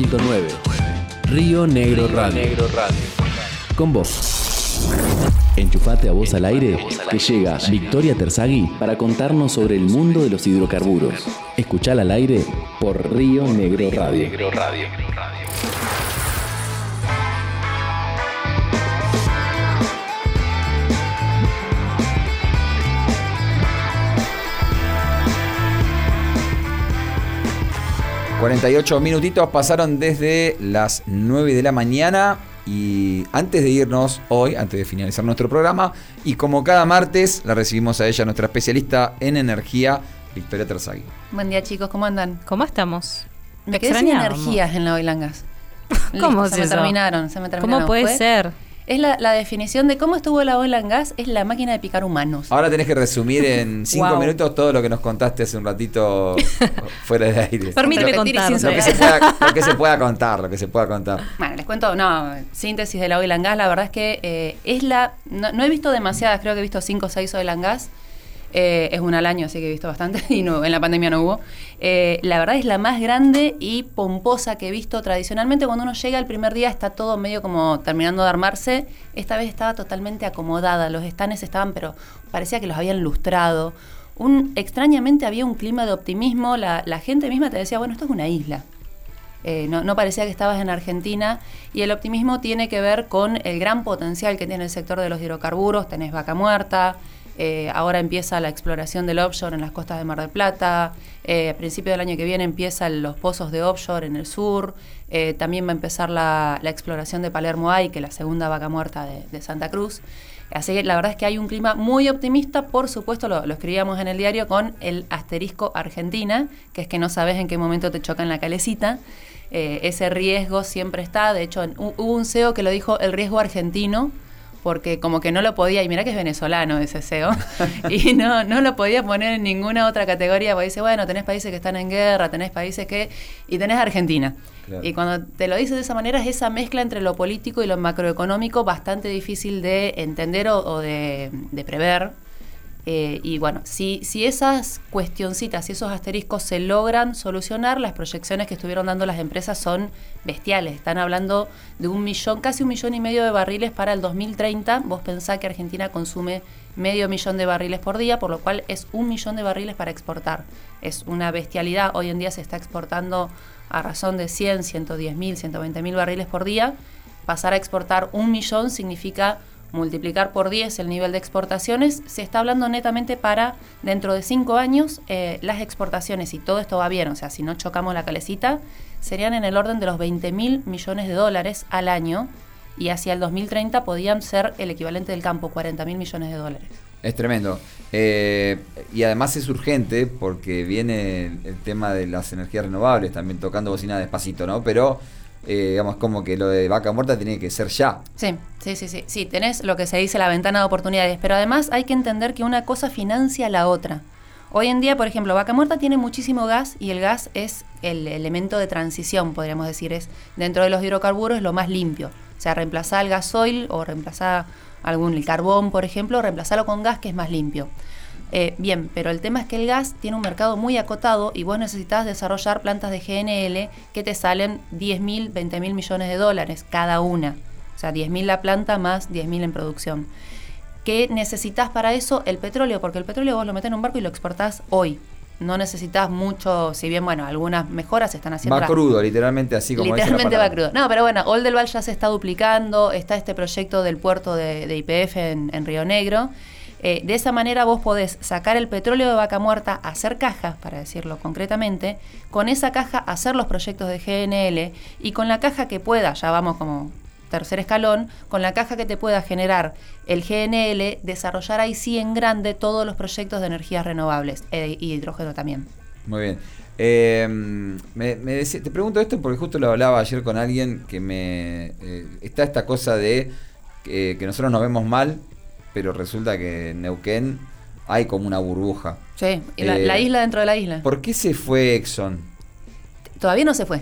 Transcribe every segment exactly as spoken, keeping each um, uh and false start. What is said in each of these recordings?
punto nueve. Río Negro Radio. Negro Radio. Con vos. Enchufate a voz al aire, que llega Victoria Terzaghi para contarnos sobre el mundo de los hidrocarburos. Escuchala al aire por Río Negro Radio. Negro Radio. cuarenta y ocho minutitos pasaron desde las nueve de la mañana y antes de irnos hoy, antes de finalizar nuestro programa, y como cada martes, la recibimos a ella, nuestra especialista en energía, Victoria Terzaghi. Buen día, chicos, ¿cómo andan? ¿Cómo estamos? Me quedé sin energías en la Oil and Gas. ¿Cómo Listo, se me eso? terminaron, se me terminaron. ¿Cómo puede ¿Fue? ser? Es la, la definición de cómo estuvo la Oil and Gas, es la máquina de picar humanos. Ahora tenés que resumir en cinco Wow. minutos todo lo que nos contaste hace un ratito fuera de aire. Permíteme Repetir y sin contarte. Lo que, se pueda, lo que se pueda contar, lo que se pueda contar. Bueno, les cuento, no, síntesis de la Oil and Gas, la verdad es que eh, es la, no, no he visto demasiadas, creo que he visto cinco o seis Oil and Gas. Eh, es una al año, así que he visto bastante y no, en la pandemia no hubo. Eh, la verdad es la más grande y pomposa que he visto tradicionalmente. Cuando uno llega el primer día está todo medio como terminando de armarse. Esta vez estaba totalmente acomodada, los estanes estaban, pero parecía que los habían lustrado. Un, extrañamente había un clima de optimismo, la, la gente misma te decía, bueno, esto es una isla. Eh, no, no parecía que estabas en Argentina, y el optimismo tiene que ver con el gran potencial que tiene el sector de los hidrocarburos. Tenés Vaca Muerta. Eh, ahora empieza la exploración del offshore en las costas de Mar del Plata. Eh, a principio del año que viene empiezan los pozos de offshore en el sur. Eh, también va a empezar la, la exploración de Palermo Hay, que es la segunda vaca muerta de, de Santa Cruz. Así que la verdad es que hay un clima muy optimista. Por supuesto, lo, lo escribíamos en el diario con el asterisco Argentina, que es que no sabes en qué momento te chocan la calecita. Eh, ese riesgo siempre está. De hecho, en, hubo un C E O que lo dijo, el riesgo argentino, porque como que no lo podía, y mirá que es venezolano ese C E O, y no, no lo podía poner en ninguna otra categoría, porque dice, bueno, tenés países que están en guerra, tenés países que... y tenés Argentina. Claro. Y cuando te lo dice de esa manera, es esa mezcla entre lo político y lo macroeconómico bastante difícil de entender o, o de, de prever. Eh, y bueno, si, si esas cuestioncitas y esos asteriscos se logran solucionar, las proyecciones que estuvieron dando las empresas son bestiales. Están hablando de un millón, casi un millón y medio de barriles para el dos mil treinta. Vos pensás que Argentina consume medio millón de barriles por día, por lo cual es un millón de barriles para exportar. Es una bestialidad. Hoy en día se está exportando a razón de cien, ciento diez mil, ciento veinte mil barriles por día. Pasar a exportar un millón significa multiplicar por diez el nivel de exportaciones. Se está hablando netamente para dentro de cinco años, eh, las exportaciones, si todo esto va bien, o sea, si no chocamos la calecita, serían en el orden de los veinte mil millones de dólares al año, y hacia el dos mil treinta podían ser el equivalente del campo, cuarenta mil millones de dólares. Es tremendo. Eh, y además es urgente porque viene el, el tema de las energías renovables, también tocando bocina despacito, ¿no? Pero Eh, digamos, como que lo de Vaca Muerta tiene que ser ya. Sí, sí, sí, sí. Sí, tenés lo que se dice la ventana de oportunidades, pero además hay que entender que una cosa financia la otra. Hoy en día, por ejemplo, Vaca Muerta tiene muchísimo gas, y el gas es el elemento de transición, podríamos decir, es dentro de los hidrocarburos lo más limpio. O sea, reemplazar el gasoil o reemplazar algún el carbón, por ejemplo, reemplazarlo con gas, que es más limpio. Eh, bien, pero el tema es que el gas tiene un mercado muy acotado y vos necesitas desarrollar plantas de G N L que te salen diez mil, veinte mil millones de dólares cada una. O sea, diez mil la planta más diez mil en producción. ¿Qué necesitas para eso? El petróleo, porque el petróleo vos lo metés en un barco y lo exportás hoy. No necesitas mucho, si bien, bueno, algunas mejoras se están haciendo. Va crudo, literalmente así como literalmente dice la va crudo. No, pero bueno, Oldelval ya se está duplicando, está este proyecto del puerto de, de Y P F en, en Río Negro. Eh, de esa manera vos podés sacar el petróleo de Vaca Muerta, hacer cajas, para decirlo concretamente, con esa caja hacer los proyectos de G N L, y con la caja que pueda, ya vamos como tercer escalón, con la caja que te pueda generar el G N L, desarrollar ahí sí en grande todos los proyectos de energías renovables, eh, y hidrógeno también. Muy bien. Eh, me, me decía, te pregunto esto porque justo lo hablaba ayer con alguien que me... Eh, está esta cosa de eh, que nosotros nos vemos mal, pero resulta que en Neuquén hay como una burbuja. Sí, y la, eh, la isla dentro de la isla. ¿Por qué se fue Exxon? Todavía no se fue.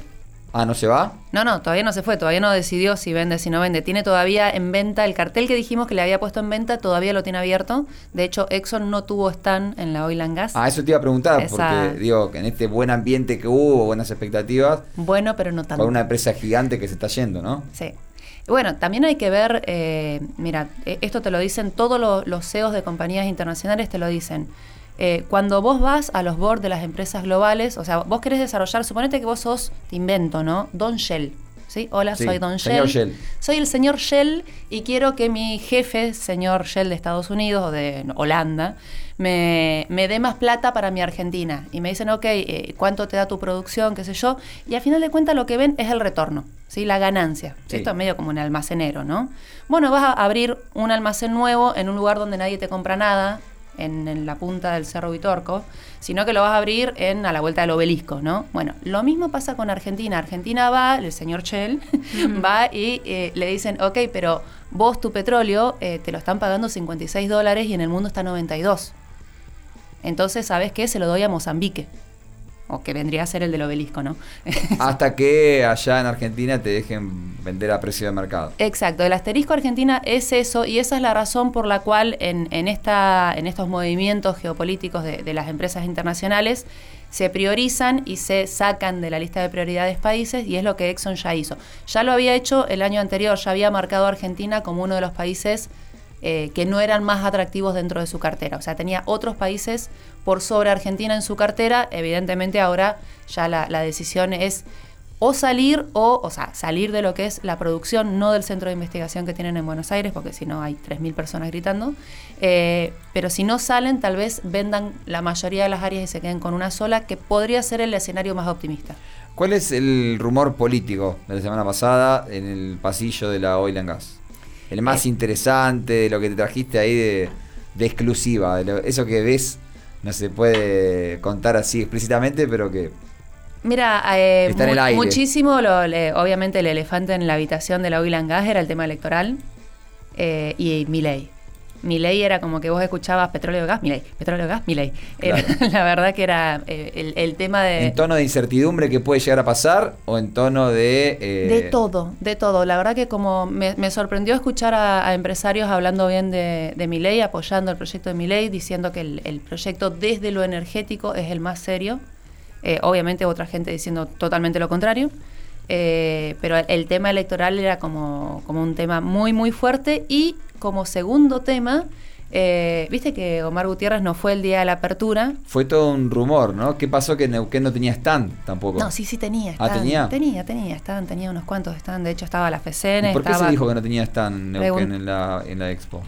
Ah, ¿no se va? No, no, todavía no se fue, todavía no decidió si vende, si no vende. Tiene todavía en venta el cartel que dijimos que le había puesto en venta, todavía lo tiene abierto. De hecho, Exxon no tuvo stand en la Oil and Gas. Ah, eso te iba a preguntar, Esa... porque digo, que en este buen ambiente que hubo, buenas expectativas. Bueno, pero no tanto. Para una empresa gigante que se está yendo, ¿no? Sí. Bueno, también hay que ver, eh, mira, esto te lo dicen todos los, los C E Os de compañías internacionales, te lo dicen. Eh, cuando vos vas a los boards de las empresas globales, o sea, vos querés desarrollar, suponete que vos sos, te invento, ¿no? Don Shell, ¿sí? Hola, sí, soy Don señor Shell. Shell. Soy el señor Shell y quiero que mi jefe, señor Shell de Estados Unidos o de Holanda, me, me dé más plata para mi Argentina. Y me dicen, ok, eh, ¿cuánto te da tu producción? Qué sé yo. Y al final de cuentas lo que ven es el retorno, ¿sí? La ganancia. Sí. Esto es medio como un almacenero, ¿no? Bueno, vas a abrir un almacén nuevo en un lugar donde nadie te compra nada, En, en la punta del Cerro Vitorco, sino que lo vas a abrir en a la vuelta del obelisco, ¿no? Bueno, lo mismo pasa con Argentina. Argentina va, el señor Shell, mm. va y eh, le dicen, ok, pero vos tu petróleo eh, te lo están pagando cincuenta y seis dólares y en el mundo está noventa y dos. Entonces, ¿sabes qué? Se lo doy a Mozambique. O que vendría a ser el del obelisco, ¿no? Hasta que allá en Argentina te dejen vender a precio de mercado. Exacto, el asterisco Argentina es eso, y esa es la razón por la cual en, en, esta, en estos movimientos geopolíticos de, de las empresas internacionales se priorizan y se sacan de la lista de prioridades países, y es lo que Exxon ya hizo. Ya lo había hecho el año anterior, ya había marcado a Argentina como uno de los países Eh, que no eran más atractivos dentro de su cartera. O sea, tenía otros países por sobre Argentina en su cartera. Evidentemente ahora ya la, la decisión es o salir o, o sea, salir de lo que es la producción, no del centro de investigación que tienen en Buenos Aires, porque si no hay tres mil personas gritando. Eh, pero si no salen, tal vez vendan la mayoría de las áreas y se queden con una sola, que podría ser el escenario más optimista. ¿Cuál es el rumor político de la semana pasada en el pasillo de la Oil and Gas? El más eh. interesante, de lo que te trajiste ahí de, de exclusiva, de lo, eso que ves, no se puede contar así explícitamente, pero que Mira, eh, está en el aire. Muchísimo, lo, le, obviamente el elefante en la habitación de la Oil and Gas era el tema electoral eh, y Milei. Milei era como que vos escuchabas petróleo, gas, Milei, petróleo, gas, Milei. Claro. La verdad que era eh, el, el tema de... ¿En tono de incertidumbre que puede llegar a pasar o en tono de...? Eh... De todo, de todo. La verdad que como me, me sorprendió escuchar a, a empresarios hablando bien de, de Milei, apoyando el proyecto de Milei, diciendo que el, el proyecto desde lo energético es el más serio. Eh, obviamente otra gente diciendo totalmente lo contrario. Eh, pero el, el tema electoral era como, como un tema muy, muy fuerte. Y como segundo tema, eh, viste que Omar Gutiérrez no fue el día de la apertura. Fue todo un rumor, ¿no? ¿Qué pasó que Neuquén no tenía stand tampoco? No, sí, sí tenía stand. ¿Ah, tenía? Tenía, tenía stand, tenía unos cuantos stand. De hecho estaba la F C N. ¿Y por qué estaba... se dijo que no tenía stand Neuquén Pregun- en la, en la expo?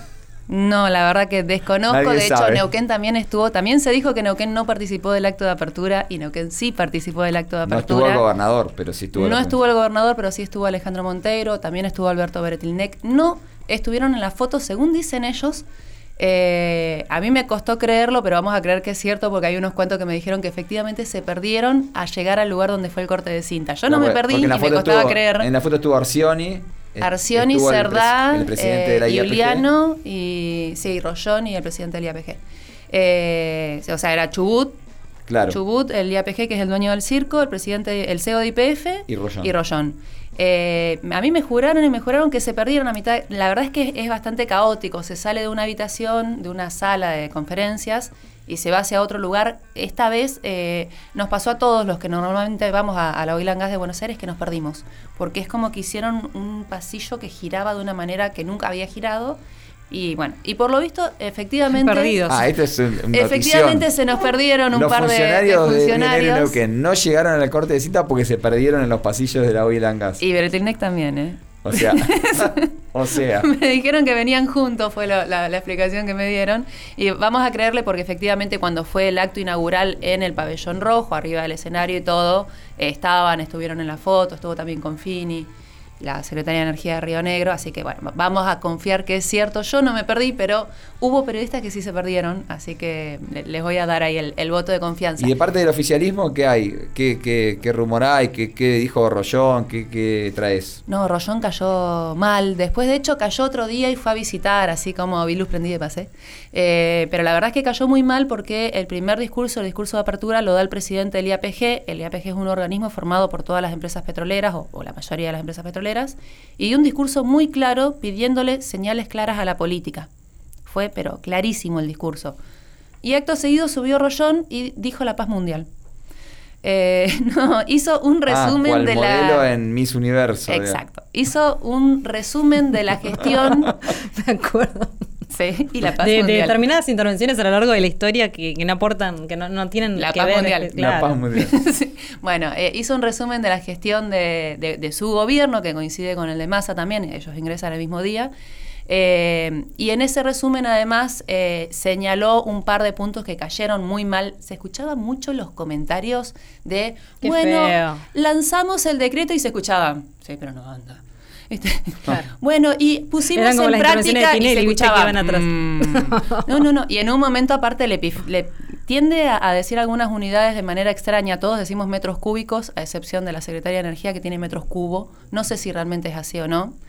No, la verdad que desconozco. Nadie de hecho, sabe. Neuquén también estuvo. También se dijo que Neuquén no participó del acto de apertura y Neuquén sí participó del acto de No apertura. estuvo el gobernador, pero sí estuvo... No la estuvo el gobernador, pero sí estuvo Alejandro Monteiro, también estuvo Alberto Beretilnec. No estuvieron en la foto, según dicen ellos. Eh, a mí me costó creerlo, pero vamos a creer que es cierto porque hay unos cuantos que me dijeron que efectivamente se perdieron a llegar al lugar donde fue el corte de cinta. Yo no, no me perdí y me costaba estuvo, creer. En la foto estuvo Arcioni. Arcioni, Cerdá, el, pres, el presidente eh, de la I A P G. Giuliano y sí, Rollón y el presidente del I A P G. Eh, o sea, era Chubut, claro. Chubut, el I A P G, que es el dueño del circo, el presidente, el C E O de Y P F y Rollón. Y Rollón. Eh, a mí me juraron y me juraron que se perdieron a mitad. La verdad es que es bastante caótico. Se sale de una habitación, de una sala de conferencias y se va hacia otro lugar. Esta vez eh, nos pasó a todos los que normalmente vamos a, a la Oil and Gas de Buenos Aires que nos perdimos. Porque es como que hicieron un pasillo que giraba de una manera que nunca había girado. Y bueno, y por lo visto, efectivamente... Perdidos. Ah, esto es un, una efectivamente notición. Se nos perdieron un los par de, de funcionarios. Que no llegaron al corte de cinta porque se perdieron en los pasillos de la Oil and Gas. Y Beretilnec también, ¿eh? O sea, o sea. Me dijeron que venían juntos, fue lo, la, la explicación que me dieron. Y vamos a creerle porque efectivamente cuando fue el acto inaugural en el pabellón rojo, arriba del escenario y todo, eh, estaban, estuvieron en la foto, estuvo también con Fini. la Secretaría de Energía de Río Negro, así que bueno, vamos a confiar que es cierto. Yo no me perdí, pero hubo periodistas que sí se perdieron, así que les voy a dar ahí el, el voto de confianza. ¿Y de parte del oficialismo qué hay? ¿Qué, qué, qué rumor hay? ¿Qué, qué dijo Rollón? ¿Qué, qué traes? No, Rollón cayó mal. Después, de hecho, cayó otro día y fue a visitar, así como vi luz prendida y pasé. Eh, pero la verdad es que cayó muy mal porque el primer discurso, el discurso de apertura, lo da el presidente del I A P G. El I A P G es un organismo formado por todas las empresas petroleras, o, o la mayoría de las empresas petroleras, y dio un discurso muy claro pidiéndole señales claras a la política. Fue, pero clarísimo el discurso. Y acto seguido subió Rollón y dijo la paz mundial. Eh, no, hizo un resumen ah, ¿cuál de modelo la... en Miss Universo? Exacto. Hizo un resumen de la gestión... Me acuerdo. Sí, y la paz de, mundial. de determinadas intervenciones a lo largo de la historia que, que no aportan, que no, no tienen la que paz ver. Mundial. Claro. La paz mundial. Sí. Bueno, eh, hizo un resumen de la gestión de, de, de su gobierno, que coincide con el de Massa también, ellos ingresan el mismo día. Eh, y en ese resumen, además, eh, señaló un par de puntos que cayeron muy mal. Se escuchaban mucho los comentarios de, Qué bueno, feo. lanzamos el decreto y se escuchaban. Sí, pero no anda. ¿Viste? Claro. Bueno, y pusimos Eran como en las intervenciones práctica de Tinelli, y se viste, que escuchaba. iban atrás. Mm. No, no, no. Y en un momento aparte le, pif- le tiende a, a decir algunas unidades de manera extraña. Todos decimos metros cúbicos, a excepción de la Secretaría de Energía que tiene metros cubo. No sé si realmente es así o no.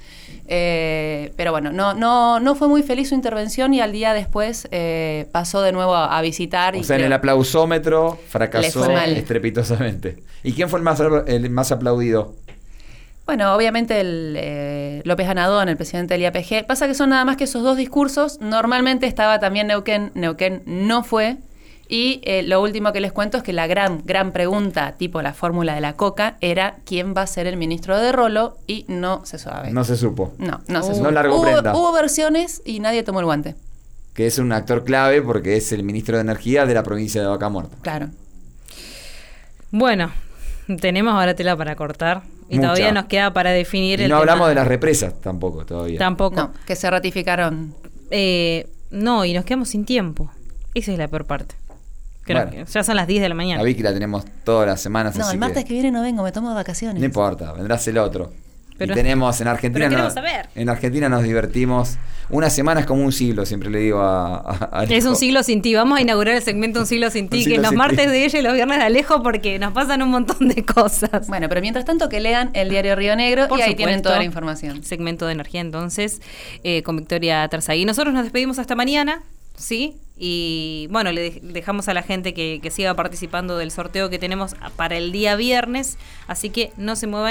Eh, pero bueno, no, no, no fue muy feliz su intervención y al día después eh, pasó de nuevo a, a visitar. O y sea, en creo- el aplausómetro Le fracasó fue mal. estrepitosamente. ¿Y quién fue el más, el más aplaudido? Bueno, obviamente el eh, López Anadón, el presidente del I A P G. Pasa que son nada más que esos dos discursos. Normalmente estaba también Neuquén. Neuquén no fue. Y eh, lo último que les cuento es que la gran, gran pregunta, tipo la fórmula de la coca, era quién va a ser el ministro de Rolo y no se sabe. No se supo. No, no se Uh, supo. no largó hubo, prenda. hubo versiones y nadie tomó el guante. Que es un actor clave porque es el ministro de Energía de la provincia de Vaca Muerta. Claro. Bueno, tenemos ahora tela para cortar. Y Mucha. todavía nos queda para definir Y el no tema. hablamos de las represas tampoco todavía. Tampoco. No, que se ratificaron. Eh, no, y nos quedamos sin tiempo. Esa es la peor parte. Creo Bueno. que ya son las diez de la mañana. La Vicky la tenemos todas las semanas. No, así el martes que que viene no vengo, me tomo vacaciones. no importa, vendrás el otro. Pero- y tenemos en Argentina. pero nos- queremos saber. En Argentina nos divertimos. Una semana es como un siglo, siempre le digo a, a- a Es Alejo. un siglo sin ti. Vamos a inaugurar el segmento Un siglo sin Un ti, que siglo es los sin martes ti. de ella y los viernes de Alejo, porque nos pasan un montón de cosas. Bueno, pero mientras tanto que lean el diario Río Negro Por y ahí supuesto. tienen toda la información. Segmento de energía, entonces, eh, con Victoria Terzagui. Nosotros nos despedimos hasta mañana, ¿sí? Y bueno, le dej- dejamos a la gente que, que siga participando del sorteo que tenemos para el día viernes, así que no se muevan.